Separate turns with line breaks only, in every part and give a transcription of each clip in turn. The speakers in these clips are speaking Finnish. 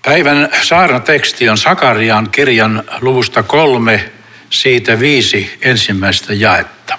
Päivän saarnateksti on Sakarian kirjan luvusta 3, siitä 5 ensimmäistä jaetta.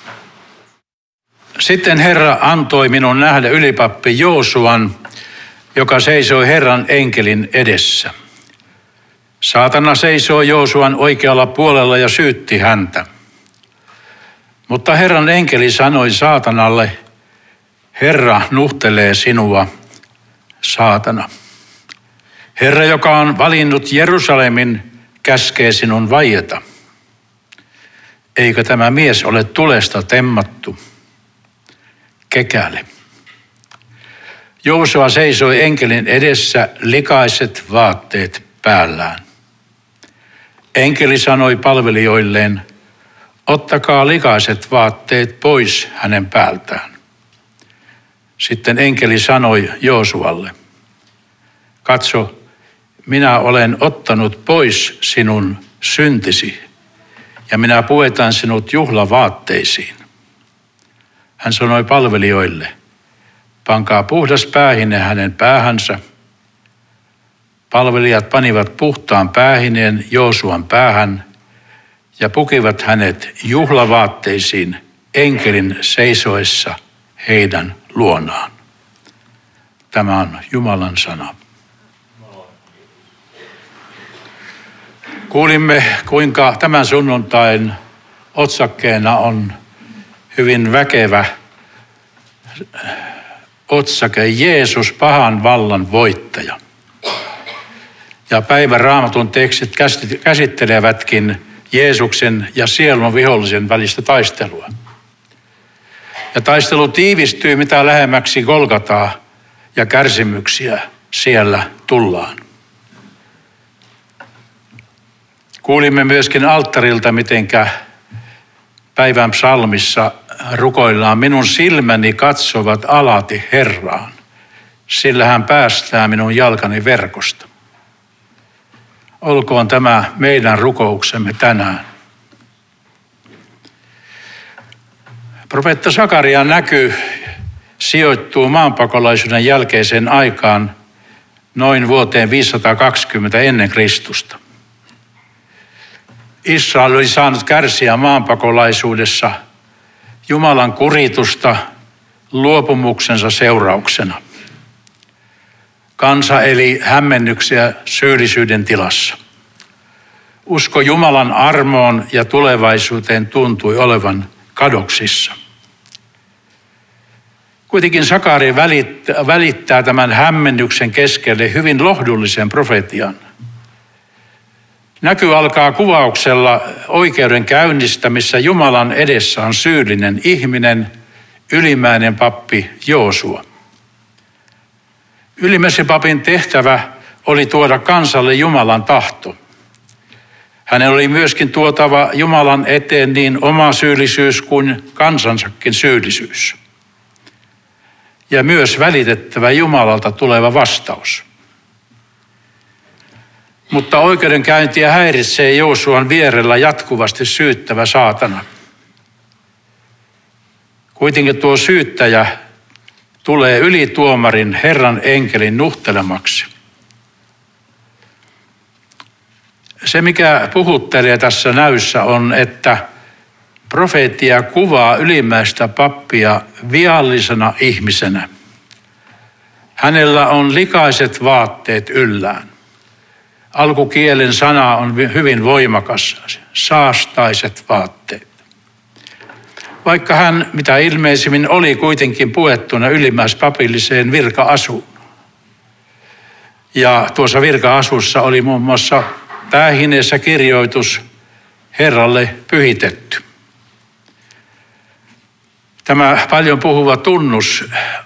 Sitten Herra antoi minun nähdä ylipappi Joosuan, joka seisoi Herran enkelin edessä. Saatana seisoi Joosuan oikealla puolella ja syytti häntä. Mutta Herran enkeli sanoi saatanalle, Herra nuhtelee sinua, saatana. Herra, joka on valinnut Jerusalemin, käskee sinun vaieta. Eikö tämä mies ole tulesta temmattu? Kekäle. Joosua seisoi enkelin edessä likaiset vaatteet päällään. Enkeli sanoi palvelijoilleen, ottakaa likaiset vaatteet pois hänen päältään. Sitten enkeli sanoi Joosualle, katso, minä olen ottanut pois sinun syntisi ja minä puetan sinut juhlavaatteisiin. Hän sanoi palvelijoille, pankaa puhdas päähine hänen päähänsä. Palvelijat panivat puhtaan päähineen Joosuan päähän ja pukivat hänet juhlavaatteisiin enkelin seisoessa heidän luonaan. Tämä on Jumalan sana. Kuulimme, kuinka tämän sunnuntain otsakkeena on hyvin väkevä otsake Jeesus pahan vallan voittaja. Ja päivän Raamatun tekstit käsittelevätkin Jeesuksen ja sielun vihollisen välistä taistelua. Ja taistelu tiivistyy mitä lähemmäksi Golgataa ja kärsimyksiä siellä tullaan. Kuulimme myöskin alttarilta, mitenkä päivän psalmissa rukoillaan, minun silmäni katsovat alati Herraan, sillä hän päästää minun jalkani verkosta. Olkoon tämä meidän rukouksemme tänään. Profeetta Sakarian näky sijoittuu maanpakolaisuuden jälkeiseen aikaan noin vuoteen 520 ennen Kristusta. Israel oli saanut kärsiä maanpakolaisuudessa Jumalan kuritusta luopumuksensa seurauksena. Kansa eli hämmennyksiä syyllisyyden tilassa. Usko Jumalan armoon ja tulevaisuuteen tuntui olevan kadoksissa. Kuitenkin Sakari välittää tämän hämmennyksen keskelle hyvin lohdullisen profetian. Näky alkaa kuvauksella oikeudenkäynnistä, missä Jumalan edessä on syyllinen ihminen, ylimmäinen pappi Joosua. Ylimmäisen papin tehtävä oli tuoda kansalle Jumalan tahto. Hänen oli myöskin tuotava Jumalan eteen niin oma syyllisyys kuin kansansakin syyllisyys. Ja myös välitettävä Jumalalta tuleva vastaus. Mutta oikeudenkäyntiä häiritsee Joosuan vierellä jatkuvasti syyttävä saatana. Kuitenkin tuo syyttäjä tulee ylituomarin Herran enkelin nuhtelemaksi. Se, mikä puhuttelee tässä näyssä, on, että profeetia kuvaa ylimmäistä pappia viallisena ihmisenä. Hänellä on likaiset vaatteet yllään. Alkukielen sana on hyvin voimakas, saastaiset vaatteet. Vaikka hän mitä ilmeisimmin oli kuitenkin puettuna ylimmäispapilliseen virka-asuun. Ja tuossa virka-asussa oli muun muassa päähineessä kirjoitus Herralle pyhitetty. Tämä paljon puhuva tunnus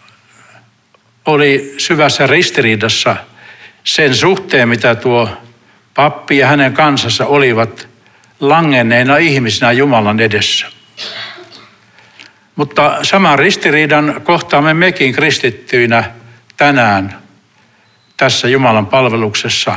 oli syvässä ristiriidassa sen suhteen, mitä tuo pappi ja hänen kansansa olivat langenneina ihmisinä Jumalan edessä. Mutta saman ristiriidan kohtaamme mekin kristittyinä tänään tässä Jumalan palveluksessa.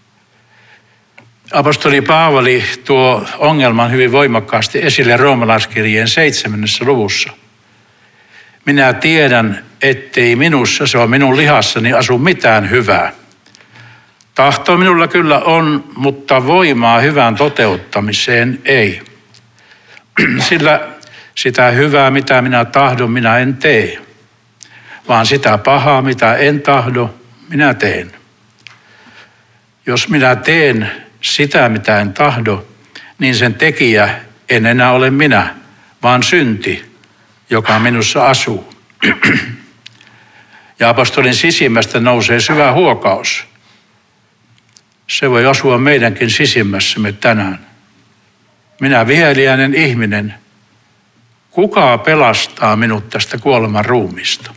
Apostoli Paavali tuo ongelman hyvin voimakkaasti esille Roomalaiskirjeen 7. luvussa. Minä tiedän, ettei minussa, se on minun lihassani, asu mitään hyvää. Tahto minulla kyllä on, mutta voimaa hyvän toteuttamiseen ei. Sillä sitä hyvää, mitä minä tahdon, minä en tee, vaan sitä pahaa, mitä en tahdo, minä teen. Jos minä teen sitä, mitä en tahdo, niin sen tekijä en enää ole minä, vaan synti, joka minussa asuu. Ja apostolin sisimmästä nousee syvä huokaus. Se voi asua meidänkin sisimmässämme tänään. Minä viheliäinen ihminen, kuka pelastaa minut tästä kuoleman ruumiista?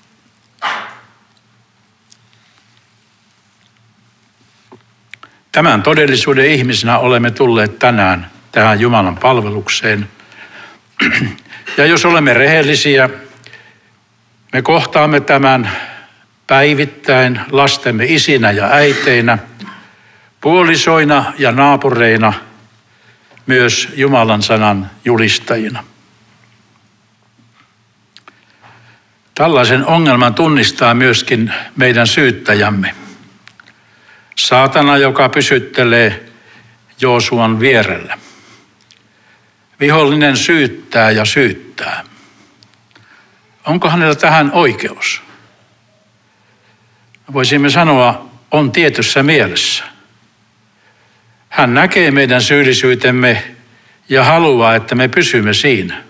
Tämän todellisuuden ihmisinä olemme tulleet tänään tähän Jumalan palvelukseen. Ja jos olemme rehellisiä, me kohtaamme tämän päivittäin lastemme isinä ja äiteinä, puolisoina ja naapureina, myös Jumalan sanan julistajina. Tällaisen ongelman tunnistaa myöskin meidän syyttäjämme. Saatana, joka pysyttelee Joosuan vierellä. Vihollinen syyttää ja syyttää. Onko hänellä tähän oikeus? Voisimme sanoa, on tietyssä mielessä. Hän näkee meidän syyllisyytemme ja haluaa, että me pysymme siinä.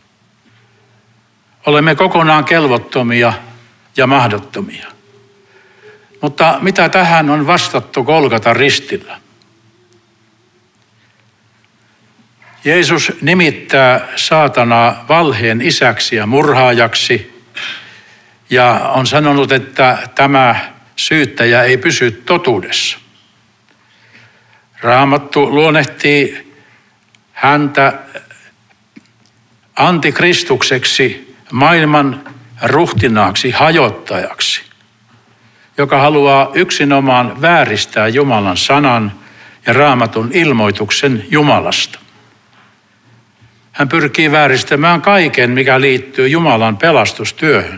Olemme kokonaan kelvottomia ja mahdottomia. Mutta mitä tähän on vastattu Golgatan ristillä? Jeesus nimittää saatanaa valheen isäksi ja murhaajaksi ja on sanonut, että tämä syyttäjä ei pysy totuudessa. Raamattu luonnehtii häntä antikristukseksi, maailman ruhtinaaksi, hajottajaksi, joka haluaa yksinomaan vääristää Jumalan sanan ja Raamatun ilmoituksen Jumalasta. Hän pyrkii vääristämään kaiken, mikä liittyy Jumalan pelastustyöhön.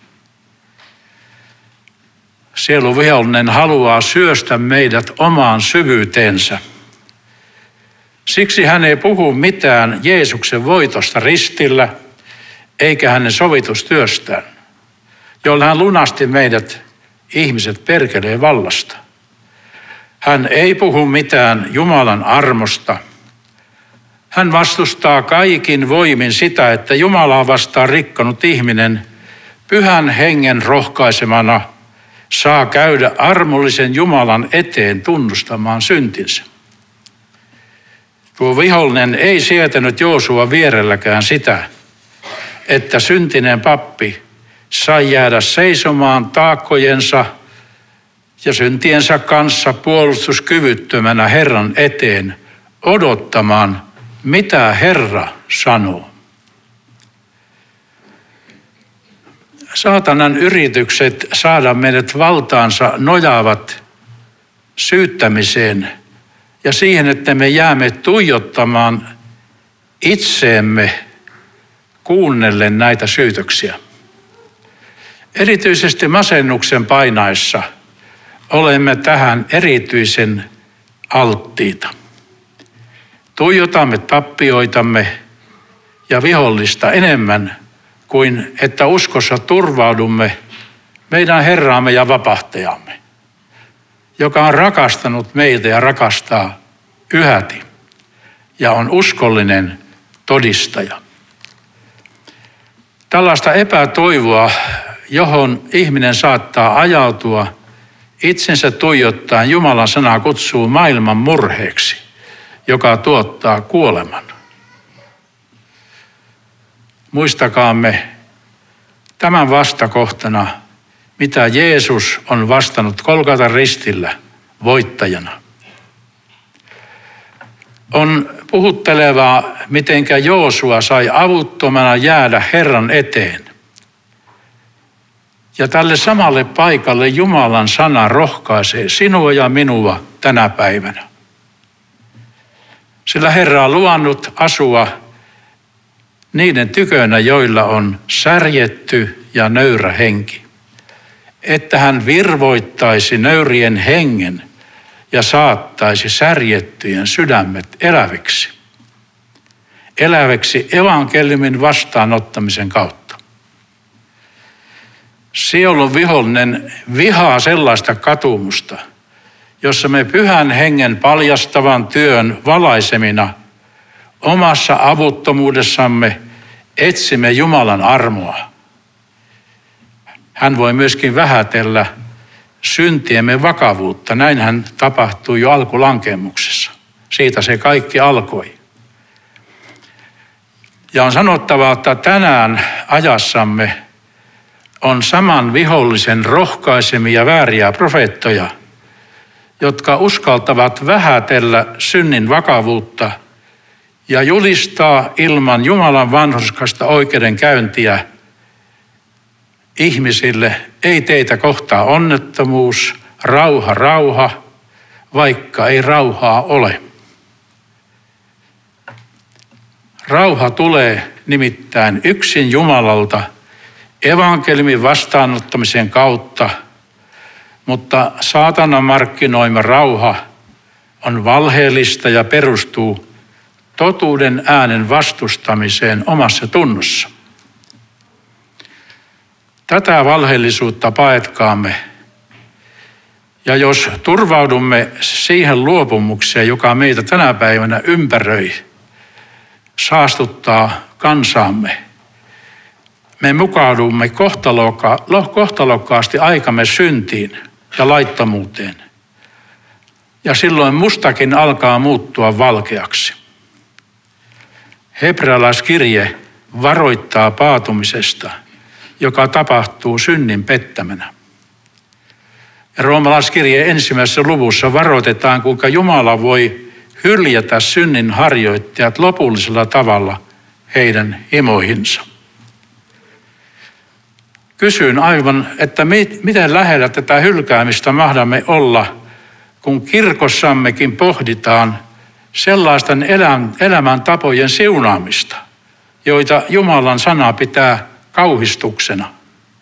Sieluvihollinen haluaa syöstä meidät omaan syvyyteensä. Siksi hän ei puhu mitään Jeesuksen voitosta ristillä, eikä hänen sovitustyöstään, jolla hän lunasti meidät ihmiset perkeleen vallasta. Hän ei puhu mitään Jumalan armosta. Hän vastustaa kaikin voimin sitä, että Jumalaa vastaan rikkonut ihminen Pyhän Hengen rohkaisemana saa käydä armollisen Jumalan eteen tunnustamaan syntinsä. Tuo vihollinen ei sietänyt Joosua vierelläkään sitä, että syntinen pappi sai jäädä seisomaan taakkojensa ja syntiensä kanssa puolustuskyvyttömänä Herran eteen odottamaan, mitä Herra sanoo. Saatanan yritykset saada meidät valtaansa nojaavat syyttämiseen ja siihen, että me jäämme tuijottamaan itseemme kuunnellen näitä syytöksiä. Erityisesti masennuksen painaessa olemme tähän erityisen alttiita. Tuijotamme tappioitamme ja vihollista enemmän kuin että uskossa turvaudumme meidän Herraamme ja vapahtajamme, joka on rakastanut meitä ja rakastaa yhäti ja on uskollinen todistaja. Tällaista epätoivoa, johon ihminen saattaa ajautua itsensä tuijottaen, Jumalan sana kutsuu maailman murheeksi, joka tuottaa kuoleman. Muistakaamme tämän vastakohtana, mitä Jeesus on vastannut Golgatan ristillä voittajana. On puhuttelevaa, mitenkä Joosua sai avuttomana jäädä Herran eteen. Ja tälle samalle paikalle Jumalan sana rohkaisee sinua ja minua tänä päivänä. Sillä Herra on luvannut asua niiden tykönä, joilla on särjetty ja nöyrä henki. Että hän virvoittaisi nöyrien hengen ja saattaisi särjettyjen sydämet eläviksi. Eläväksi evankeliumin vastaanottamisen kautta. Sielun vihollinen vihaa sellaista katumusta, jossa me Pyhän Hengen paljastavan työn valaisemina omassa avuttomuudessamme etsimme Jumalan armoa. Hän voi myöskin vähätellä syntiemme vakavuutta. Näinhän tapahtui jo alkulankemuksessa. Siitä se kaikki alkoi. Ja on sanottava, että tänään ajassamme on saman vihollisen rohkaisemia vääriä profeettoja, jotka uskaltavat vähätellä synnin vakavuutta ja julistaa ilman Jumalan vanhurskasta oikeudenkäyntiä ihmisille: ei teitä kohtaa onnettomuus, rauha, rauha, vaikka ei rauhaa ole. Rauha tulee nimittäin yksin Jumalalta evankeliumin vastaanottamisen kautta, mutta saatanan markkinoima rauha on valheellista ja perustuu totuuden äänen vastustamiseen omassa tunnossa. Tätä valheellisuutta paetkaamme, ja jos turvaudumme siihen luopumukseen, joka meitä tänä päivänä ympäröi, saastuttaa kansaamme, me mukaudumme kohtalokkaasti aikamme syntiin ja laittomuuteen. Ja silloin mustakin alkaa muuttua valkeaksi. Hebrealaiskirje varoittaa paatumisesta, joka tapahtuu synnin pettämänä. Ja roomalaiskirjeen 1. luvussa varoitetaan, kuinka Jumala voi hyljätä synnin harjoittajat lopullisella tavalla heidän himoihinsa. Kysyn aivan, että miten lähellä tätä hylkäämistä mahdamme olla, kun kirkossammekin pohditaan sellaisten elämäntapojen siunaamista, joita Jumalan sana pitää kauhistuksena.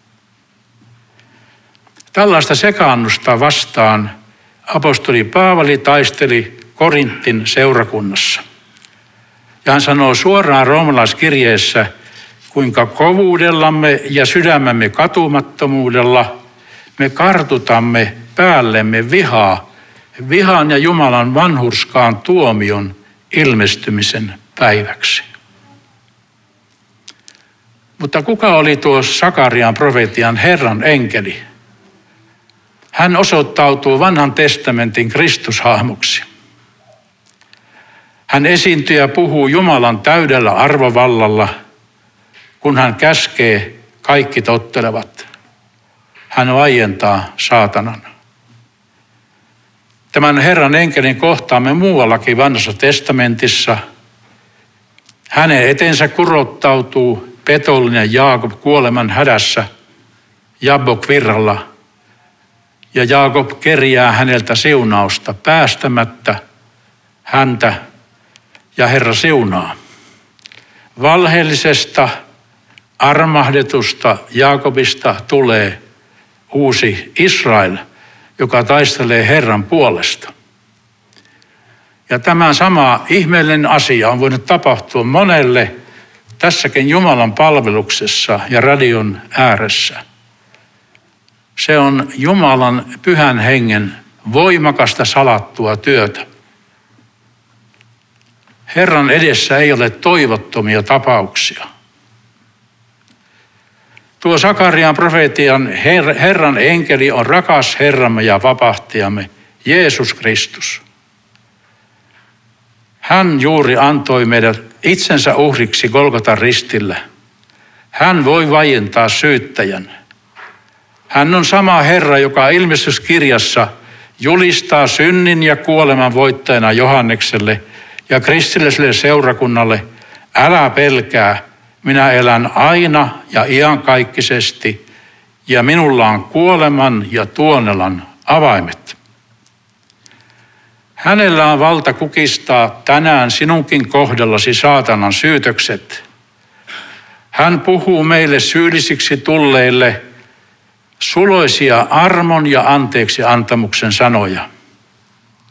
Tällaista sekaannusta vastaan apostoli Paavali taisteli Korintin seurakunnassa. Ja hän sanoo suoraan roomalaiskirjeessä, kuinka kovuudellamme ja sydämemme katumattomuudella me kartutamme päällemme vihan ja Jumalan vanhurskaan tuomion ilmestymisen päiväksi. Mutta kuka oli tuo Sakarian profetian Herran enkeli? Hän osoittautuu vanhan testamentin Kristushahmoksi. Hän esiintyy ja puhuu Jumalan täydellä arvovallalla, kun hän käskee, kaikki tottelevat. Hän vaientaa saatanan. Tämän Herran enkelin kohtaamme muuallakin vanhassa testamentissa. Hänen etensä kurottautuu petollinen Jaakob kuoleman hädässä Jabbok-virralla. Ja Jaakob kerjää häneltä siunausta päästämättä häntä, ja Herra siunaa. Valheellisesta, armahdetusta Jaakobista tulee uusi Israel, joka taistelee Herran puolesta. Ja tämä sama ihmeellinen asia on voinut tapahtua monelle tässäkin Jumalan palveluksessa ja radion ääressä. Se on Jumalan Pyhän Hengen voimakasta salattua työtä. Herran edessä ei ole toivottomia tapauksia. Tuo Sakarian profetian Herran enkeli on rakas Herramme ja vapahtajamme Jeesus Kristus. Hän juuri antoi meidät itsensä uhriksi Golgotan ristillä. Hän voi vaientaa syyttäjän. Hän on sama Herra, joka ilmestyskirjassa julistaa synnin ja kuoleman voittajana Johannekselle ja kristilliselle seurakunnalle: älä pelkää, minä elän aina ja iankaikkisesti, ja minulla on kuoleman ja tuonelan avaimet. Hänellä on valta kukistaa tänään sinunkin kohdallasi saatanan syytökset. Hän puhuu meille syyllisiksi tulleille suloisia armon ja anteeksi antamuksen sanoja.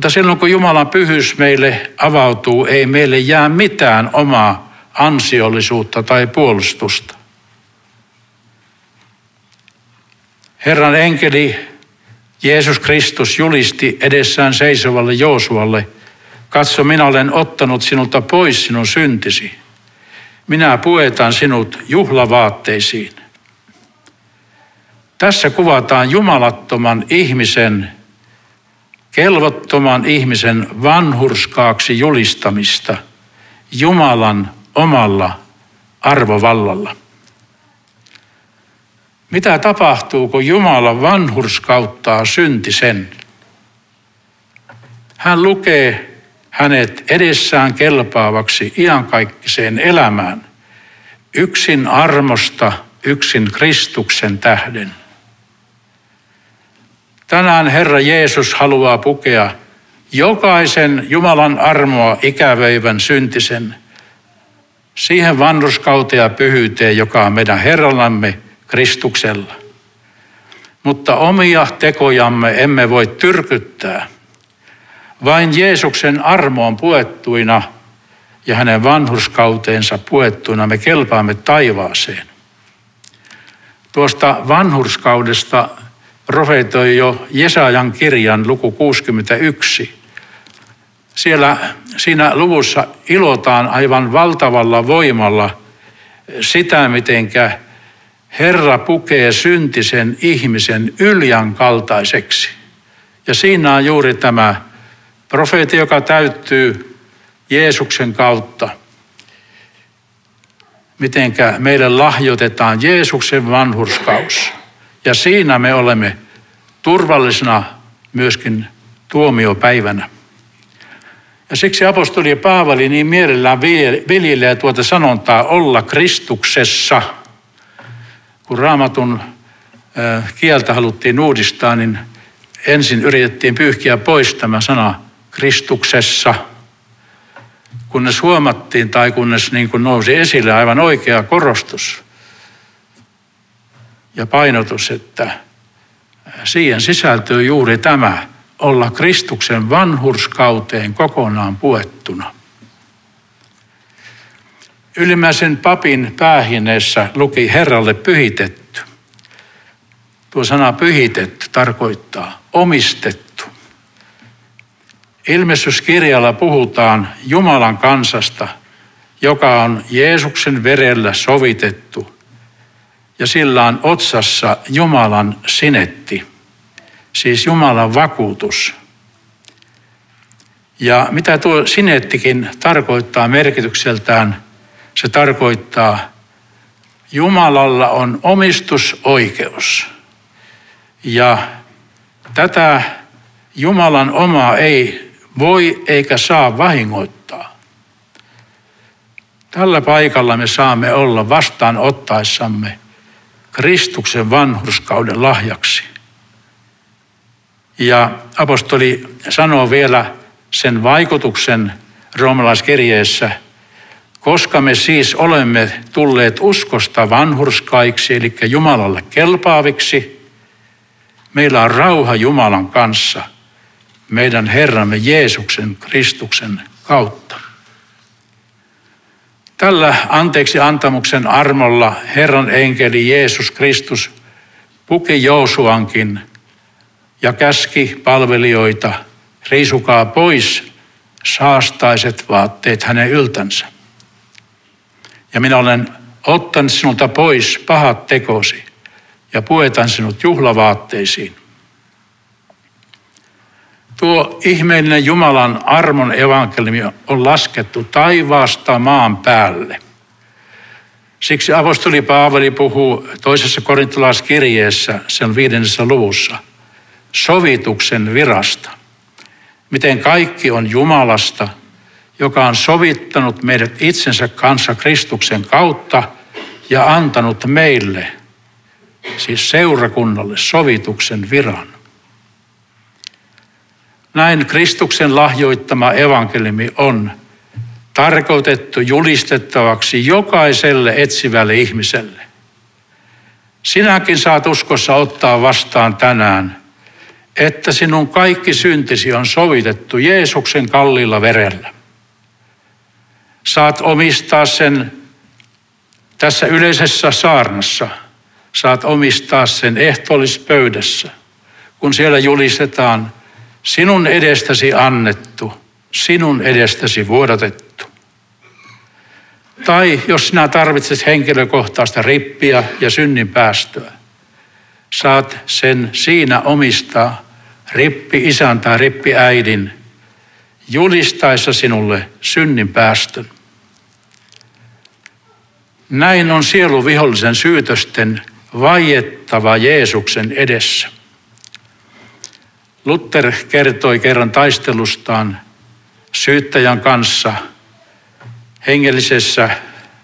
Mutta silloin kun Jumalan pyhyys meille avautuu, ei meille jää mitään omaa ansiollisuutta tai puolustusta. Herran enkeli Jeesus Kristus julisti edessään seisovalle Joosualle: katso, minä olen ottanut sinulta pois sinun syntisi. Minä puetan sinut juhlavaatteisiin. Tässä kuvataan jumalattoman ihmisen, kelvottoman ihmisen vanhurskaaksi julistamista Jumalan omalla arvovallalla. Mitä tapahtuu, kun Jumala vanhurskauttaa syntisen? Hän lukee hänet edessään kelpaavaksi iankaikkiseen elämään, yksin armosta, yksin Kristuksen tähden. Tänään Herra Jeesus haluaa pukea jokaisen Jumalan armoa ikävöivän syntisen siihen vanhurskauteen ja pyhyyteen, joka on meidän Herrallamme Kristuksella. Mutta omia tekojamme emme voi tyrkyttää. Vain Jeesuksen armoon puettuina ja hänen vanhurskauteensa puettuina me kelpaamme taivaaseen. Tuosta vanhurskaudesta profeetoi jo Jesajan kirjan luku 61. Siinä luvussa ilotaan aivan valtavalla voimalla sitä, mitenkä Herra pukee syntisen ihmisen yljän kaltaiseksi. Ja siinä on juuri tämä profeetti, joka täyttyy Jeesuksen kautta. Mitenkä meille lahjoitetaan Jeesuksen vanhurskaus. Ja siinä me olemme turvallisena myöskin tuomiopäivänä. Ja siksi apostoli Paavali niin mielellään viljelee tuota sanontaa olla Kristuksessa. Kun Raamatun kieltä haluttiin uudistaa, niin ensin yritettiin pyyhkiä pois tämä sana Kristuksessa. Kunnes huomattiin tai kunnes niin kuin nousi esille aivan oikea korostus ja painotus, että siihen sisältyy juuri tämä, olla Kristuksen vanhurskauteen kokonaan puettuna. Ylimmäisen papin päähineessä luki Herralle pyhitetty. Tuo sana pyhitetty tarkoittaa omistettu. Ilmestyskirjalla puhutaan Jumalan kansasta, joka on Jeesuksen verellä sovitettu. Ja sillä on otsassa Jumalan sinetti, siis Jumalan vakuutus. Ja mitä tuo sinettikin tarkoittaa merkitykseltään, se tarkoittaa, Jumalalla on omistusoikeus. Ja tätä Jumalan omaa ei voi eikä saa vahingoittaa. Tällä paikalla me saamme olla vastaanottaessamme Kristuksen vanhurskauden lahjaksi. Ja apostoli sanoo vielä sen vaikutuksen roomalaiskirjeessä: koska me siis olemme tulleet uskosta vanhurskaiksi, eli Jumalalle kelpaaviksi, meillä on rauha Jumalan kanssa meidän Herramme Jeesuksen Kristuksen kautta. Tällä anteeksi antamuksen armolla Herran enkeli Jeesus Kristus puki Joosuankin ja käski palvelijoita: riisukaa pois saastaiset vaatteet hänen yltänsä. Ja minä olen ottanut sinulta pois pahat tekosi ja puetan sinut juhlavaatteisiin. Tuo ihmeellinen Jumalan armon evankeliumi on laskettu taivaasta maan päälle. Siksi apostoli Paavali puhuu toisessa korintolaiskirjeessä, sen 5. luvussa, sovituksen virasta. Miten kaikki on Jumalasta, joka on sovittanut meidät itsensä kanssa Kristuksen kautta ja antanut meille, siis seurakunnalle, sovituksen viran. Näin Kristuksen lahjoittama evankeliumi on tarkoitettu julistettavaksi jokaiselle etsivälle ihmiselle. Sinäkin saat uskossa ottaa vastaan tänään että sinun kaikki syntisi on sovitettu Jeesuksen kalliilla verellä. Saat omistaa sen tässä yleisessä saarnassa, saat omistaa sen ehtoollispöydässä, kun siellä julistetaan sinun edestäsi annettu, sinun edestäsi vuodatettu. Tai jos sinä tarvitset henkilökohtaista rippiä ja synnin päästöä, saat sen siinä omistaa rippi isän tai rippi äidin julistaessa sinulle synnin päästön. Näin on sielun vihollisen syytösten vaiettava Jeesuksen edessä. Luther kertoi kerran taistelustaan syyttäjän kanssa hengellisessä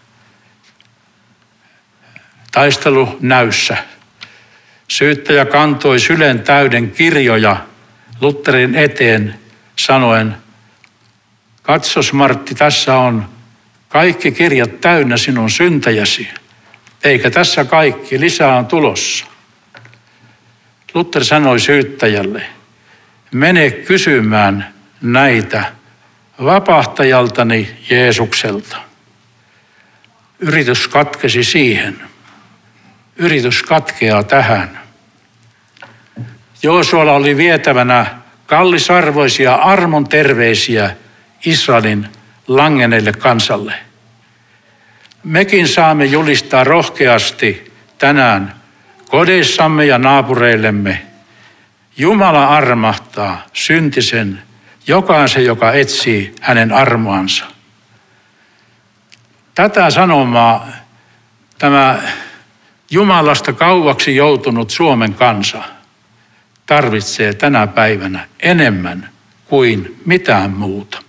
taistelunäyssä. Syyttäjä kantoi sylen täyden kirjoja Lutherin eteen sanoen, katsos Martti, tässä on kaikki kirjat täynnä sinun syntäjäsi, eikä tässä kaikki, lisää on tulossa. Luther sanoi syyttäjälle, mene kysymään näitä vapahtajaltani Jeesukselta. Yritys katkesi siihen. Yritys katkeaa tähän. Joosualla oli vietävänä kallisarvoisia armon terveisiä Israelin langenneille kansalle. Mekin saamme julistaa rohkeasti tänään kodeissamme ja naapureillemme. Jumala armahtaa syntisen jokaisen, joka etsii hänen armoansa. Tätä sanomaa tämä Jumalasta kauaksi joutunut Suomen kansa tarvitsee tänä päivänä enemmän kuin mitään muuta.